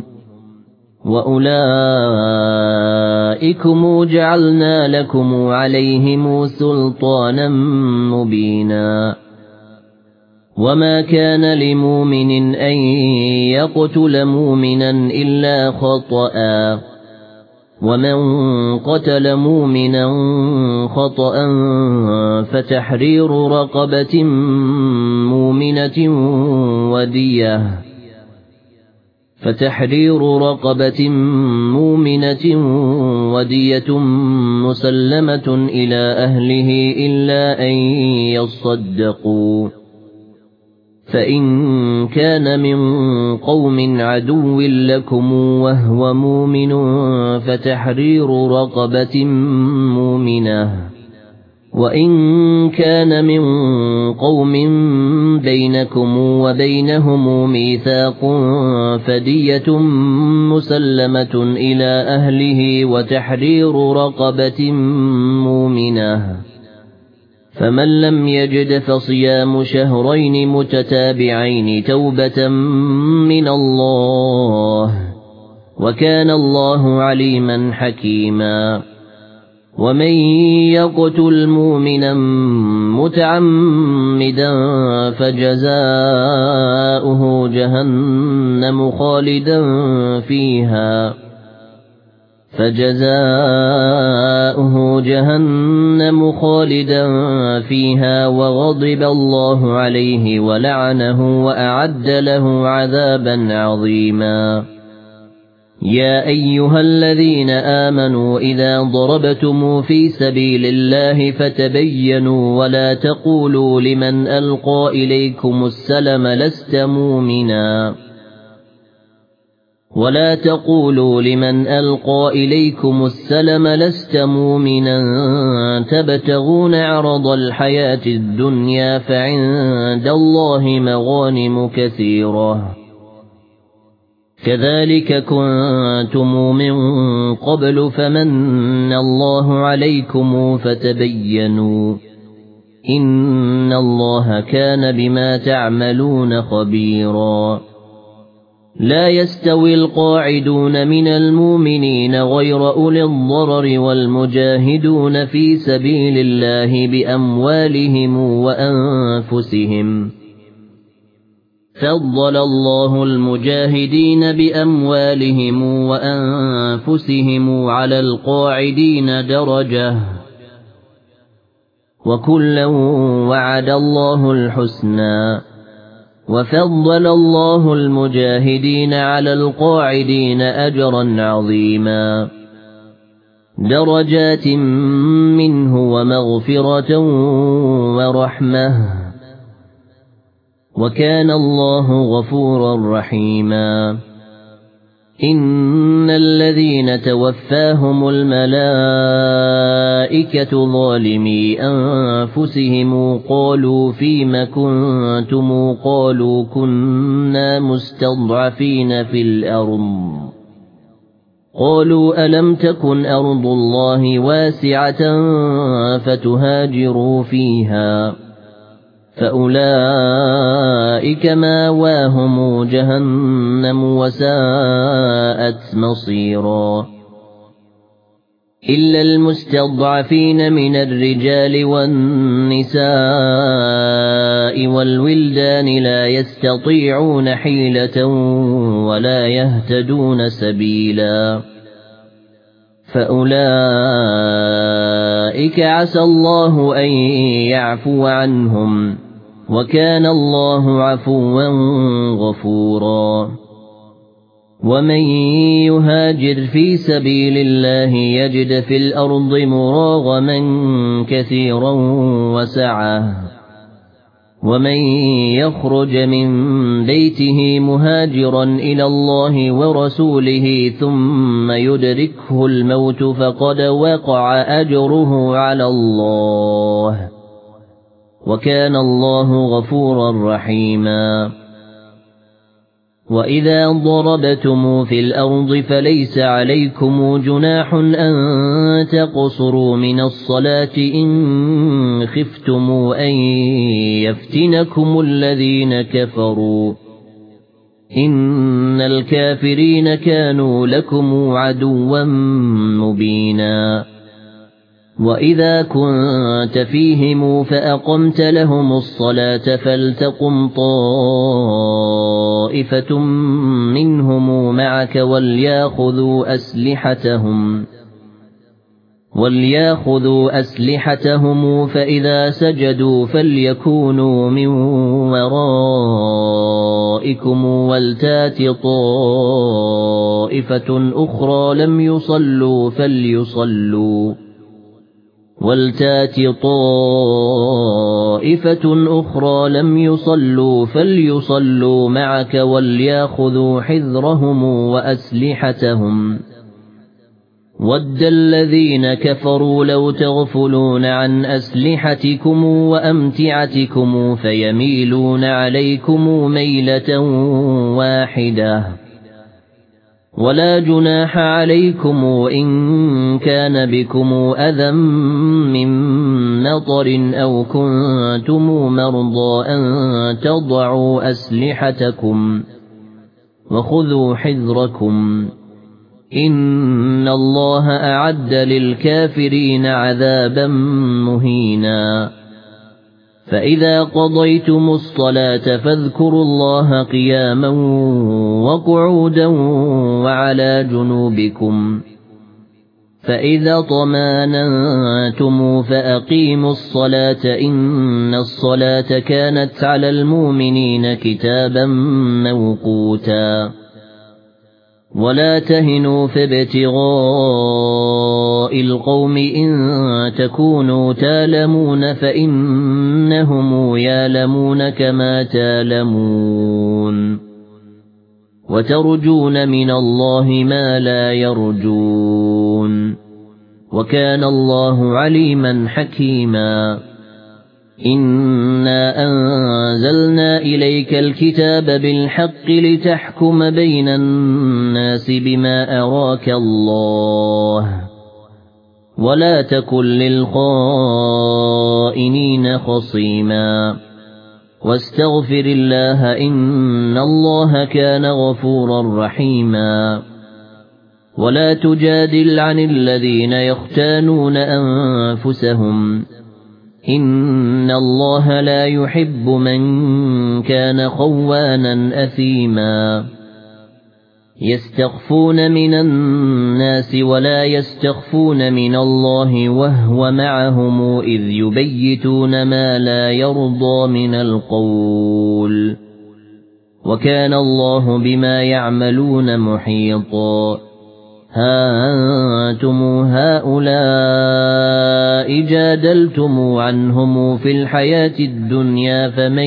وأولئكم جعلنا لكم عليهم سلطانا مبينا وما كان لمؤمن أن يقتل مؤمنا إلا خطأ ومن قتل مؤمنا خطأ فتحرير رقبة مؤمنة ودية مسلمة إلى أهله إلا أن يصدقوا فإن كان من قوم عدو لكم وهو مؤمن فتحرير رقبة مؤمنة وإن كان من قوم بينكم وبينهم ميثاق فدية مسلمة إلى أهله وتحرير رقبة مؤمنة فمن لم يجد فصيام شهرين متتابعين توبة من الله وكان الله عليما حكيما ومن يقتل مؤمنا متعمدا فجزاؤه جهنم خالدا فيها وغضب الله عليه ولعنه وأعد له عذابا عظيما يا أيها الذين آمنوا إذا ضربتم في سبيل الله فتبينوا ولا تقولوا لمن ألقى إليكم السلم لست مؤمنا تبتغون عرض الحياة الدنيا فعند الله مغانم كثيرة كذلك كنتم من قبل فمن الله عليكم فتبينوا إن الله كان بما تعملون خبيرا لا يستوي القاعدون من المؤمنين غير أولي الضرر والمجاهدون في سبيل الله بأموالهم وأنفسهم فضل الله المجاهدين بأموالهم وأنفسهم على القاعدين درجة وكلا وعد الله الحسنى وفضل الله المجاهدين على القاعدين أجرا عظيما درجات منه ومغفرة ورحمة وكان الله غفورا رحيما إن الذين توفاهم الملائكة ظالمي أنفسهم قالوا فيم كنتم قالوا كنا مستضعفين في الأرض قالوا ألم تكن أرض الله واسعة فتهاجروا فيها فأولئك ماواهم جهنم وساءت مصيرا إلا المستضعفين من الرجال والنساء والولدان لا يستطيعون حيلة ولا يهتدون سبيلا فأولئك عسى الله أن يعفو عنهم وكان الله عفوا غفورا ومن يهاجر في سبيل الله يجد في الأرض مراغما كثيرا وسعة ومن يخرج من بيته مهاجرا إلى الله ورسوله ثم يدركه الموت فقد وقع أجره على الله وكان الله غفورا رحيما وإذا ضربتم في الأرض فليس عليكم جناح أن تقصروا من الصلاة إن خفتم أن يفتنكم الذين كفروا إن الكافرين كانوا لكم عدوا مبينا وإذا كنت فيهم فأقمت لهم الصلاة فلتقم طائفة منهم معك وليأخذوا أسلحتهم فإذا سجدوا فليكونوا من ورائكم ولتات طائفة أخرى لم يصلوا فليصلوا معك وليأخذوا حذرهم وأسلحتهم وَدَّ الَّذِينَ كَفَرُوا لَوْ تَغْفُلُونَ عَنْ أَسْلِحَتِكُمْ وَأَمْتِعَتِكُمْ فَيَمِيلُونَ عَلَيْكُمْ مَيْلَةً وَاحِدَةً وَلَا جُنَاحَ عَلَيْكُمْ إِن كَانَ بِكُمْ أَذًى مِّن مَّطَرٍ أَوْ كُنتُم مَّرْضَىٰ أَن تَضَعُوا أَسْلِحَتَكُمْ وَخُذُوا حِذْرَكُمْ إِنَّ اللَّهَ أَعَدَّ لِلْكَافِرِينَ عَذَابًا مُّهِينًا فَإِذَا قَضَيْتُمُ الصَّلَاةَ فاذكروا اللَّهَ قِيَامًا وَقُعُودًا وَعَلَى جُنُوبِكُمْ فَإِذَا اطْمَأْنَنتُمْ فَأَقِيمُوا الصَّلَاةَ إِنَّ الصَّلَاةَ كَانَتْ عَلَى الْمُؤْمِنِينَ كِتَابًا مَّوْقُوتًا وَلَا تَهِنُوا في ابْتِغَاءِ الْقَوْمِ إِن تَكُونُوا تَأْلَمُونَ فَإِنَّهُمْ يَأْلَمُونَ كَمَا تَأْلَمُونَ وَتَرْجُونَ مِنَ اللَّهِ مَا لَا يَرْجُونَ وَكَانَ اللَّهُ عَلِيمًا حَكِيمًا إِنَّا أَنزَلْنَا إِلَيْكَ الْكِتَابَ بِالْحَقِّ لِتَحْكُمَ بَيْنَ النَّاسِ بِمَا أَرَاكَ اللَّهُ وَلَا تَكُن لِّلْخَائِنِينَ خَصِيمًا وَاسْتَغْفِرِ اللَّهَ إِنَّ اللَّهَ كَانَ غَفُورًا رَّحِيمًا وَلَا تُجَادِلْ عَنِ الَّذِينَ يَخْتَانُونَ أَنفُسَهُمْ إِنَّ اللَّهَ لَا يُحِبُّ مَن كَانَ خَوَّانًا أَثِيمًا يَسْتَخْفُونَ مِنَ النَّاسِ وَلَا يَسْتَخْفُونَ مِنَ اللَّهِ وَهُوَ مَعَهُمْ إِذْ يُبَيِّتُونَ مَا لَا يَرْضَىٰ مِنَ الْقَوْلِ وَكَانَ اللَّهُ بِمَا يَعْمَلُونَ مُحِيطًا ها أنتم هؤلاء جادلتم عنهم في الحياة الدنيا فمن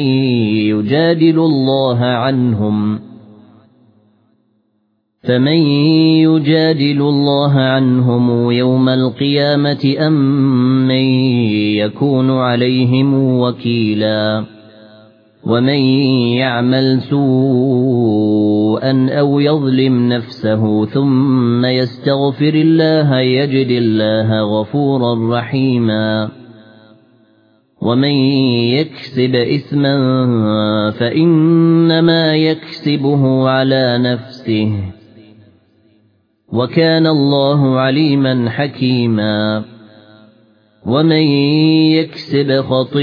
يجادل الله عنهم يوم القيامة أم من يكون عليهم وكيلا ومن يعمل سوءا أو يظلم نفسه ثم يستغفر الله يجد الله غفورا رحيما ومن يكسب إثما فإنما يكسبه على نفسه وكان الله عليما حكيما ومن يكسب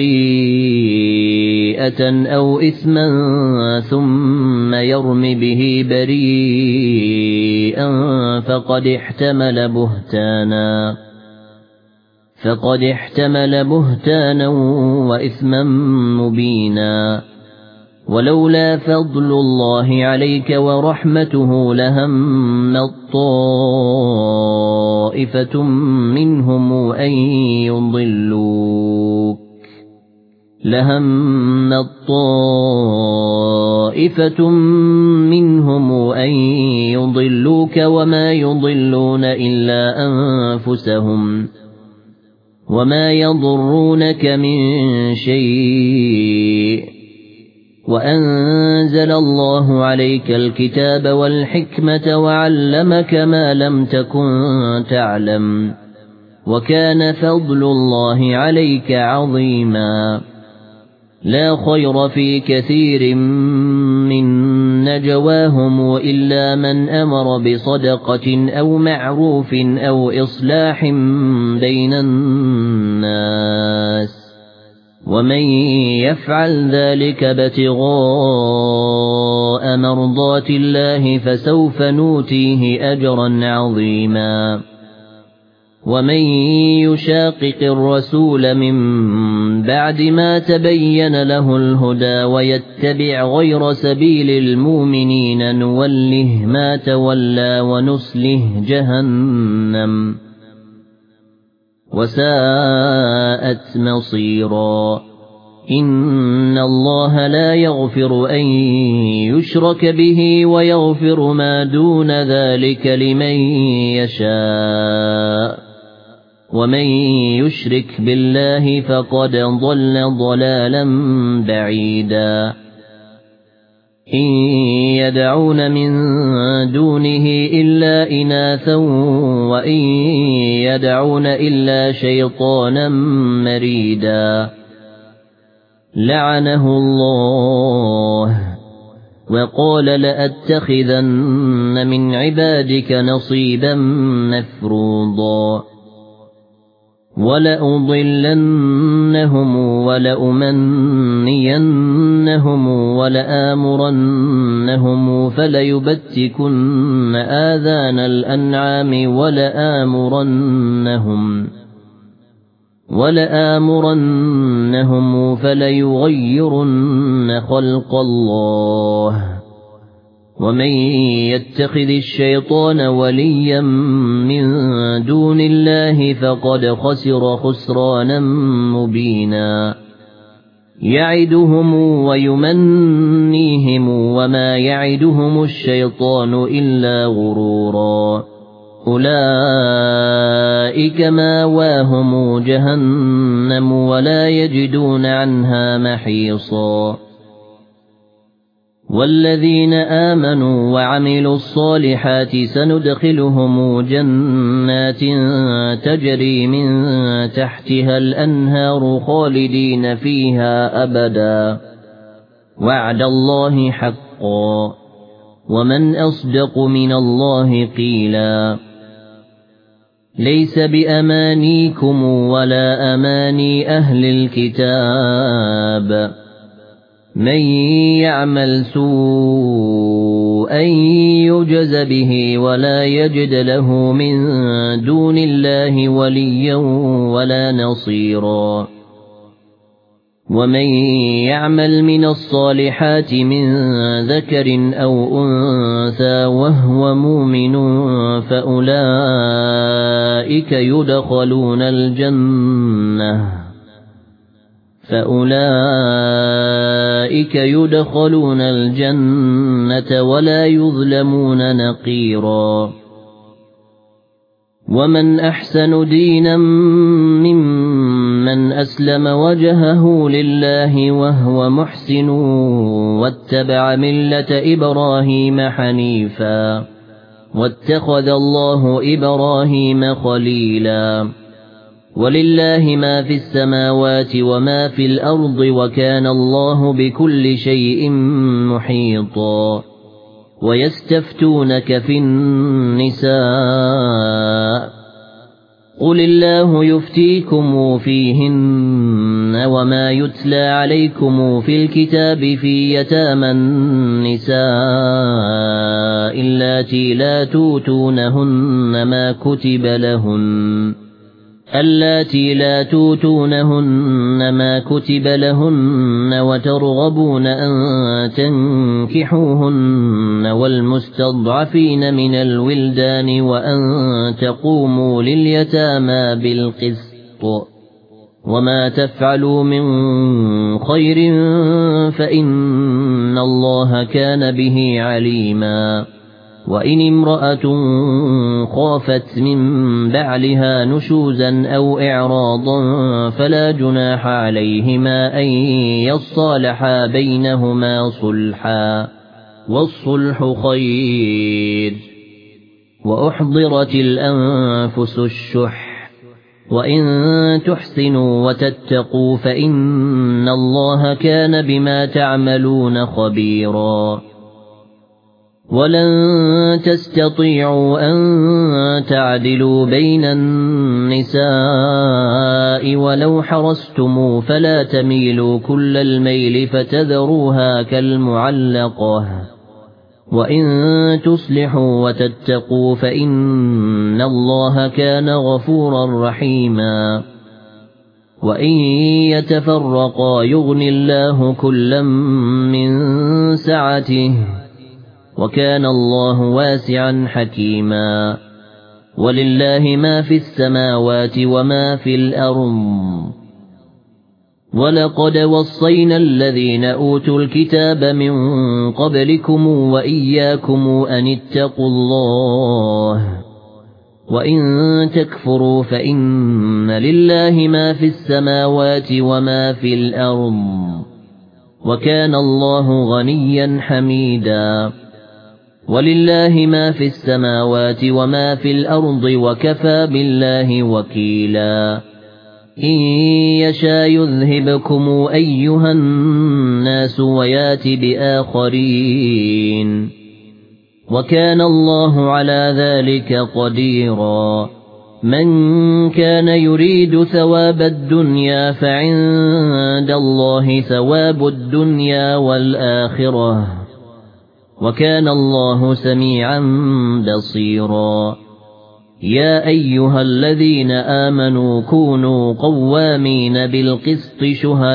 خطيئة أو إثما ثم يرم به بريئا فقد احتمل بهتانا وإثما مبينا ولولا فضل الله عليك ورحمته لهمت طائفة منهم أن يضلوك وما يضلون إلا أنفسهم وما يضرونك من شيء وأنزل الله عليك الكتاب والحكمة وعلمك ما لم تكن تعلم وكان فضل الله عليك عظيما لا خير في كثير من نجواهم إلا من أمر بصدقة أو معروف أو إصلاح بين الناس ومن يفعل ذلك ابتغاء مرضات الله فسوف نؤتيه أجرا عظيما ومن يشاقق الرسول من بعد ما تبين له الهدى ويتبع غير سبيل المؤمنين نوله ما تولى ونصله جهنم وساءت مصيرا إن الله لا يغفر أن يشرك به ويغفر ما دون ذلك لمن يشاء ومن يشرك بالله فقد ضل ضلالا بعيدا إن يدعون من دونه إلا إناثا وإن يدعون إلا شيطانا مريدا لعنه الله وقال لأتخذن من عبادك نصيبا مفروضا ولأضلنهم ولأمنينهم ولآمرنهم فليبتكن آذان الأنعام ولآمرنهم فليغيرن خلق الله ومن يتخذ الشيطان وليا من دون الله فقد خسر خسرانا مبينا يعدهم ويمنيهم وما يعدهم الشيطان إلا غرورا أولئك ماواهم جهنم ولا يجدون عنها محيصا والذين آمنوا وعملوا الصالحات سندخلهم جنات تجري من تحتها الأنهار خالدين فيها أبدا وعد الله حقا ومن أصدق من الله قيلا ليس بأمانيكم ولا أماني أهل الكتاب من يعمل سوءا يجز به ولا يجد له من دون الله وليا ولا نصيرا ومن يعمل من الصالحات من ذكر أو أنثى وهو مؤمن فأولئك يدخلون الجنة ولا يظلمون نقيرا ومن أحسن دينا ممن أسلم وجهه لله وهو محسن واتبع ملة إبراهيم حنيفا واتخذ الله إبراهيم خليلا ولله ما في السماوات وما في الأرض وكان الله بكل شيء محيطا ويستفتونك في النساء قل الله يفتيكم فيهن وما يتلى عليكم في الكتاب في يتامى النساء اللاتي لا توتونهن ما كتب لهن وترغبون أن تنكحوهن والمستضعفين من الولدان وأن تقوموا لليتامى بالقسط وما تفعلوا من خير فإن الله كان به عليما وإن امرأة خافت من بعلها نشوزا أو إعراضا فلا جناح عليهما أن يصالحا بينهما صلحا والصلح خير وأحضرت الأنفس الشح وإن تحسنوا وتتقوا فإن الله كان بما تعملون خبيرا ولن تستطيعوا أن تعدلوا بين النساء ولو حرصتم فلا تميلوا كل الميل فتذروها كالمعلقة وإن تصلحوا وتتقوا فإن الله كان غفورا رحيما وإن يتفرقا يغن الله كلا من سعته وكان الله واسعا حكيما ولله ما في السماوات وما في الأرض ولقد وصينا الذين أوتوا الكتاب من قبلكم وإياكم أن اتقوا الله وإن تكفروا فإن لله ما في السماوات وما في الأرض وكان الله غنيا حميدا ولله ما في السماوات وما في الأرض وكفى بالله وكيلا إن يشاء يذهبكم أيها الناس ويات بآخرين وكان الله على ذلك قديرا من كان يريد ثواب الدنيا فعند الله ثواب الدنيا والآخرة وكان الله سميعا بصيرا يا أيها الذين آمنوا كونوا قوامين بالقسط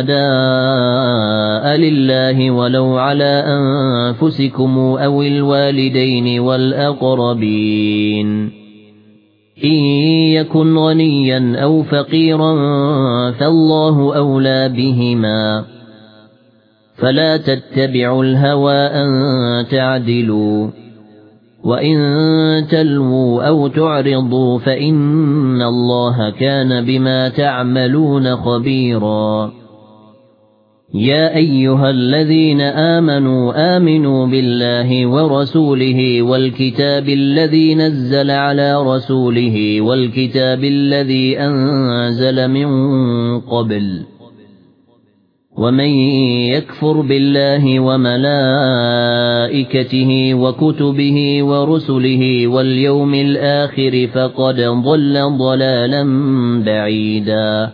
شهداء لله ولو على أنفسكم أو الوالدين والأقربين إن يكن غنيا أو فقيرا فالله أولى بهما فلا تتبعوا الهوى أن تعدلوا وإن تلووا أو تعرضوا فإن الله كان بما تعملون خبيرا يا أيها الذين آمنوا بالله ورسوله والكتاب الذي نزل على رسوله والكتاب الذي أنزل من قبل ومن يكفر بالله وملائكته وكتبه ورسله واليوم الآخر فقد ضل ضلالا بعيدا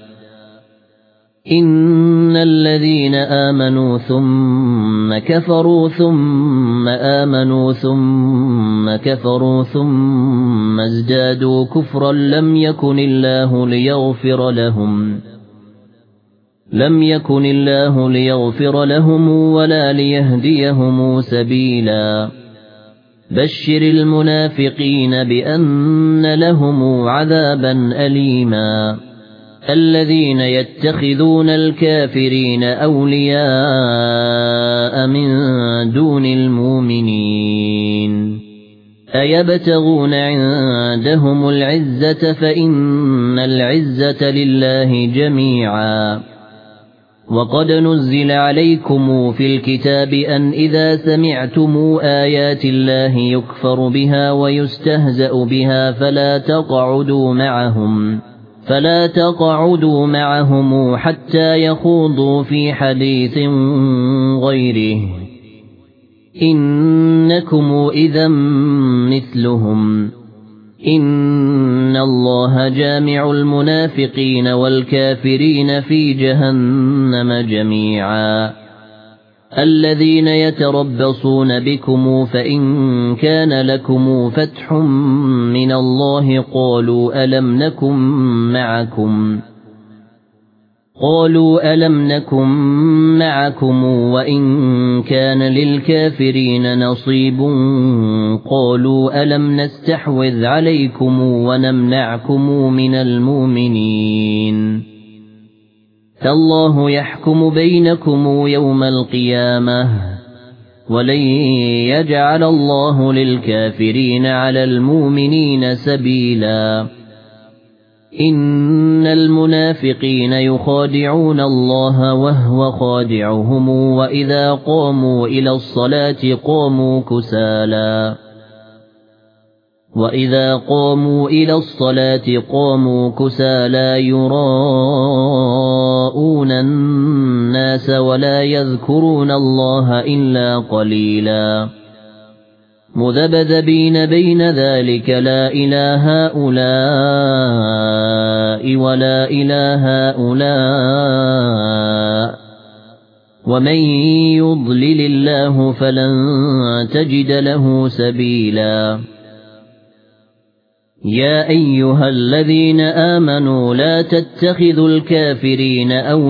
إن الذين آمنوا ثم كفروا ثم آمنوا ثم كفروا ثم ازدادوا كفرا لم يكن الله ليغفر لهم ولا ليهديهم سبيلا بشر المنافقين بأن لهم عذابا أليما الذين يتخذون الكافرين أولياء من دون المؤمنين أيبتغون عندهم العزة فإن العزة لله جميعا وقد نزل عليكم في الكتاب أن إذا سمعتم آيات الله يكفر بها ويستهزأ بها فلا تقعدوا معهم حتى يخوضوا في حديث غيره إنكم إذا مثلهم إن الله جامع المنافقين والكافرين في جهنم جميعا الذين يتربصون بكم فإن كان لكم فتح من الله قالوا ألم نكن معكم وإن كان للكافرين نصيب قالوا ألم نستحوذ عليكم ونمنعكم من المؤمنين فالله يحكم بينكم يوم القيامة ولن يجعل الله للكافرين على المؤمنين سبيلا إن المنافقين يخادعون الله وهو خادعهم وإذا قاموا إلى الصلاة قاموا كسالى يراءون الناس ولا يذكرون الله إلا قليلا مذبذبين بين ذلك لا إله هؤلاء ولا إله هؤلاء ومن يضلل الله فلن تجد له سبيلا يا أيها الذين آمنوا لا تتخذوا الكافرين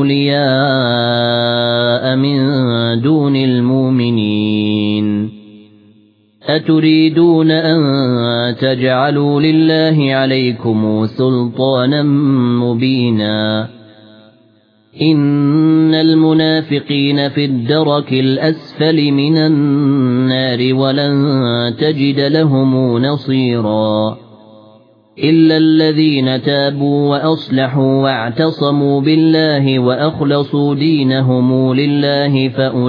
أولياء من دون المؤمنين أتريدون أن تجعلوا لله عليكم سلطانا مبينا إن المنافقين في الدرك الأسفل من النار ولن تجد لهم نصيرا إلا الذين تابوا وأصلحوا واعتصموا بالله وأخلصوا دينهم لله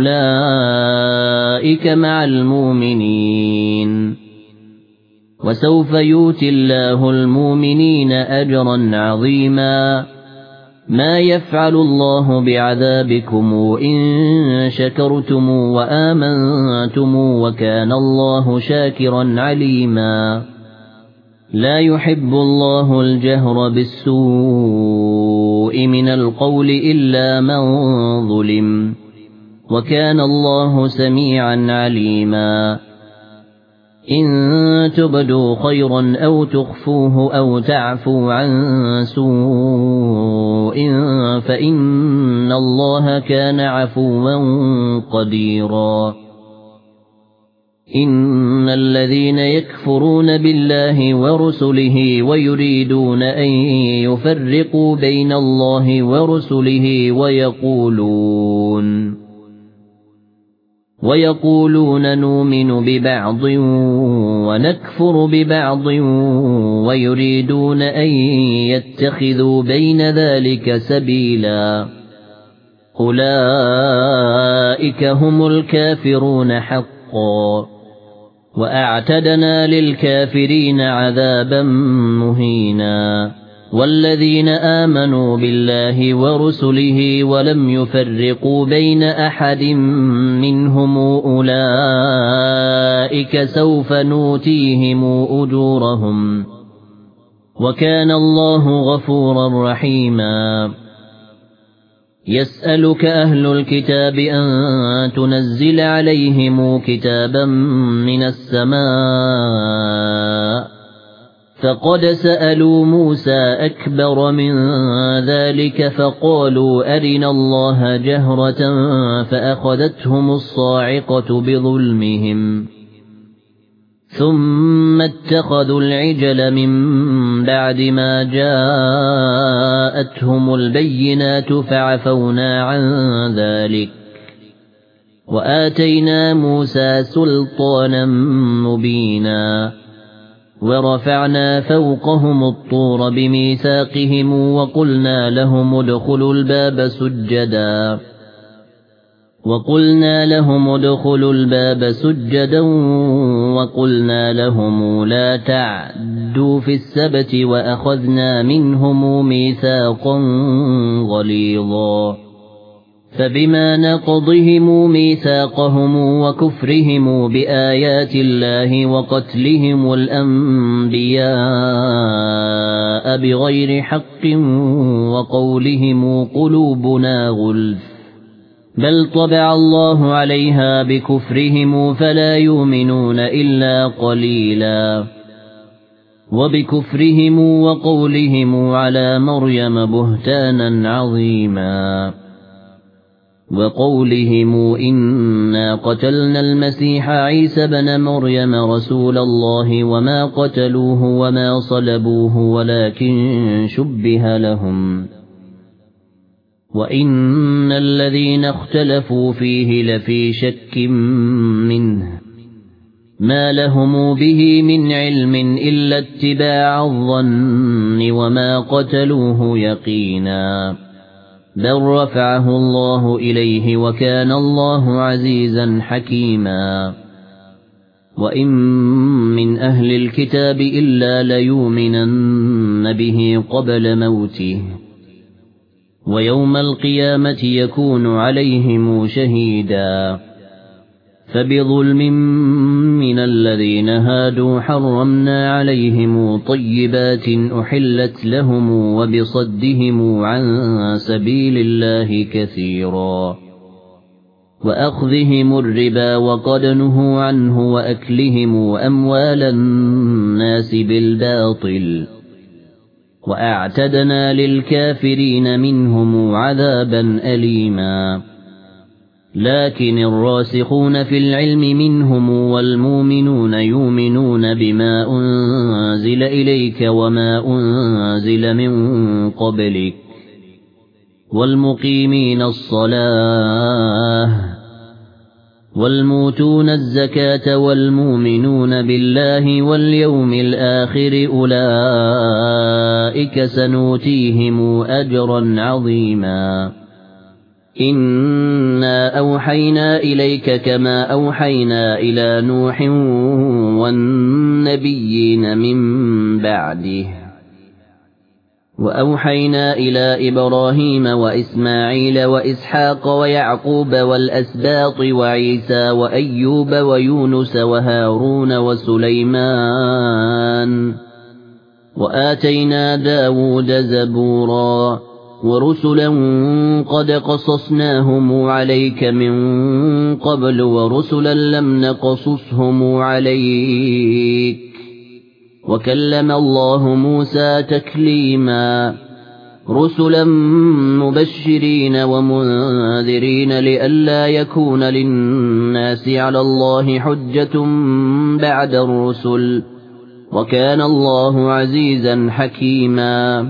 فأولئك مع المؤمنين وسوف يؤتي الله المؤمنين أجرا عظيما ما يفعل الله بعذابكم إن شكرتم وآمنتم وكان الله شاكرا عليما لا يحب الله الجهر بالسوء من القول إلا من ظلم وكان الله سميعا عليما إن تبدوا خيرا أو تخفوه أو تعفوا عن سوء فإن الله كان عفوا قديرا إن الذين يكفرون بالله ورسله ويريدون أن يفرقوا بين الله ورسله ويقولون نؤمن ببعض ونكفر ببعض ويريدون أن يتخذوا بين ذلك سبيلا أولئك هم الكافرون حقا وأعتدنا للكافرين عذابا مهينا والذين آمنوا بالله ورسله ولم يفرقوا بين أحد منهم أولئك سوف نؤتيهم أجورهم وكان الله غفورا رحيما يسألك أهل الكتاب أن تنزل عليهم كتابا من السماء فقد سألوا موسى أكبر من ذلك فقالوا أرنا الله جهرة فأخذتهم الصاعقة بظلمهم ثم اتخذوا العجل من بعد ما جاءتهم البينات فعفونا عن ذلك وآتينا موسى سلطانا مبينا ورفعنا فوقهم الطور بميثاقهم وقلنا لهم ادخلوا الباب سجدا وقلنا لهم لا تعدوا في السبت وأخذنا منهم ميثاقا غليظا فبما نقضهم ميثاقهم وكفرهم بآيات الله وقتلهم الأنبياء بغير حق وقولهم قلوبنا غلف بل طبع الله عليها بكفرهم فلا يؤمنون إلا قليلا وبكفرهم وقولهم على مريم بهتانا عظيما وقولهم إنا قتلنا المسيح عيسى بن مريم رسول الله وما قتلوه وما صلبوه ولكن شبه لهم وإن الذين اختلفوا فيه لفي شك منه ما لهم به من علم إلا اتباع الظن وما قتلوه يقينا بل رفعه الله إليه وكان الله عزيزا حكيما وإن من أهل الكتاب إلا ليؤمنن به قبل موته ويوم القيامة يكون عليهم شهيدا فبظلم من الذين هادوا حرمنا عليهم طيبات أحلت لهم وبصدهم عن سبيل الله كثيرا وأخذهم الربا وقد نهوا عنه وأكلهم أموال الناس بالباطل وأعتدنا للكافرين منهم عذابا أليما لكن الراسخون في العلم منهم والمؤمنون يؤمنون بما أنزل إليك وما أنزل من قبلك والمقيمين الصلاة والموتون الزكاة والمؤمنون بالله واليوم الآخر أولئك سنؤتيهم أجرا عظيما إنا أوحينا إليك كما أوحينا إلى نوح والنبيين من بعده وأوحينا إلى إبراهيم وإسماعيل وإسحاق ويعقوب والأسباط وعيسى وأيوب ويونس وهارون وسليمان وآتينا داود زبورا ورسلا قد قصصناهم عليك من قبل ورسلا لم نقصصهم عليك وكلم الله موسى تكليما رسلا مبشرين ومنذرين لئلا يكون للناس على الله حجة بعد الرسل وكان الله عزيزا حكيما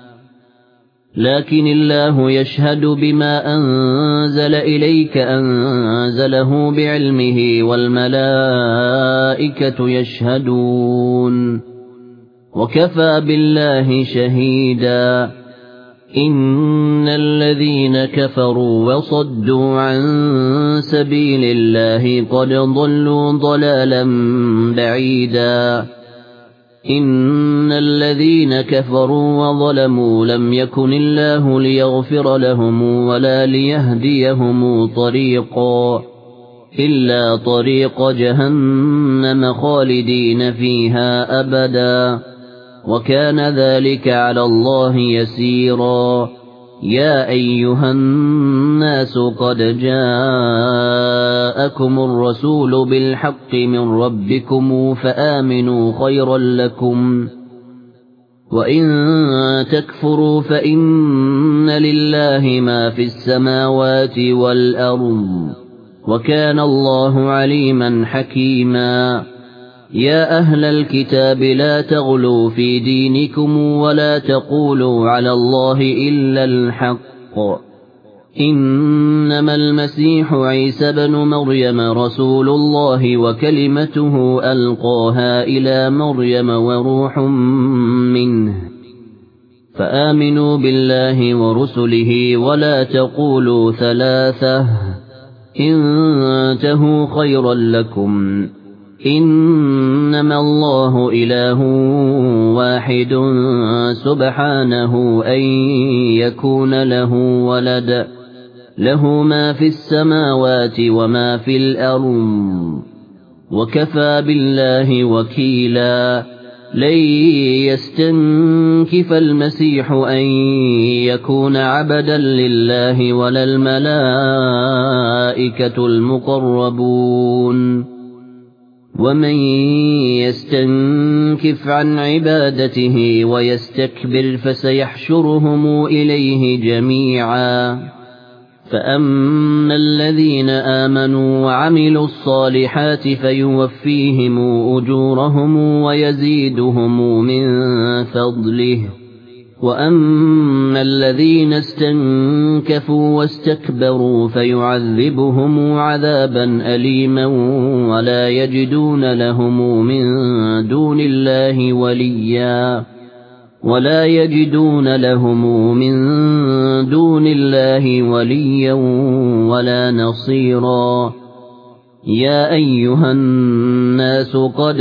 لكن الله يشهد بما أنزل إليك أنزله بعلمه والملائكة يشهدون وكفى بالله شهيدا إن الذين كفروا وصدوا عن سبيل الله قد ضلوا ضلالا بعيدا إن الذين كفروا وظلموا لم يكن الله ليغفر لهم ولا ليهديهم طريقا إلا طريق جهنم خالدين فيها أبدا وكان ذلك على الله يسيرا يا أيها الناس قد جاءكم الرسول بالحق من ربكم فآمنوا خيرا لكم وإن تكفروا فإن لله ما في السماوات والأرض وكان الله عليما حكيما يا أهل الكتاب لا تغلوا في دينكم ولا تقولوا على الله إلا الحق إنما المسيح عيسى بن مريم رسول الله وكلمته ألقاها إلى مريم وروح منه فآمنوا بالله ورسله ولا تقولوا ثلاثة انتهوا خيرا لكم إنما الله إله واحد سبحانه أن يكون له ولد له ما في السماوات وما في الأرض وكفى بالله وكيلا لن يستنكف المسيح أن يكون عبدا لله ولا الملائكة المقربون ومن يستنكف عن عبادته ويستكبر فسيحشرهم إليه جميعا فأما الذين آمنوا وعملوا الصالحات فيوفيهم أجورهم ويزيدهم من فضله وأما الذين استنكفوا واستكبروا فيعذبهم عذابا أليما ولا يجدون لهم من دون الله وليا ولا نصيرا يا أيها الناس قد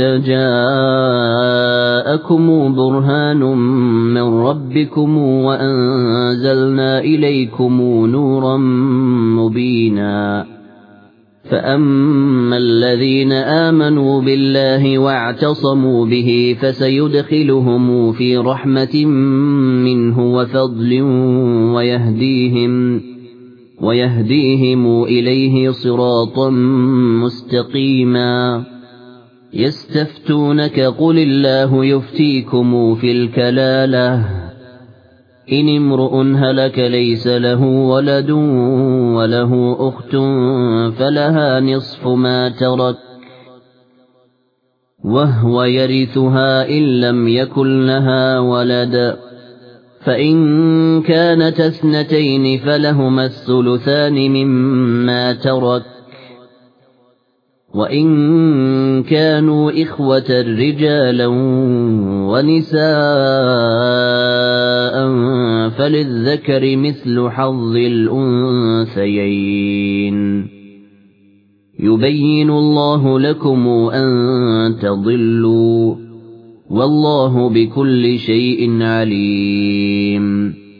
جاءكم برهان من ربكم وأنزلنا إليكم نورا مبينا فأما الذين آمنوا بالله واعتصموا به فسيدخلهم في رحمة منه وفضل ويهديهم إليه صراطا مستقيما يستفتونك قل الله يفتيكم في الكلالة إن امرؤ هلك ليس له ولد وله أخت فلها نصف ما ترك وهو يرثها إن لم يكن لها ولد فإن كانت اثنتين فلهما الثلثان مما ترك وإن كانوا إخوة رجالا ونساء فللذكر مثل حظ الأنثيين يبين الله لكم أن تضلوا والله بكل شيء عليم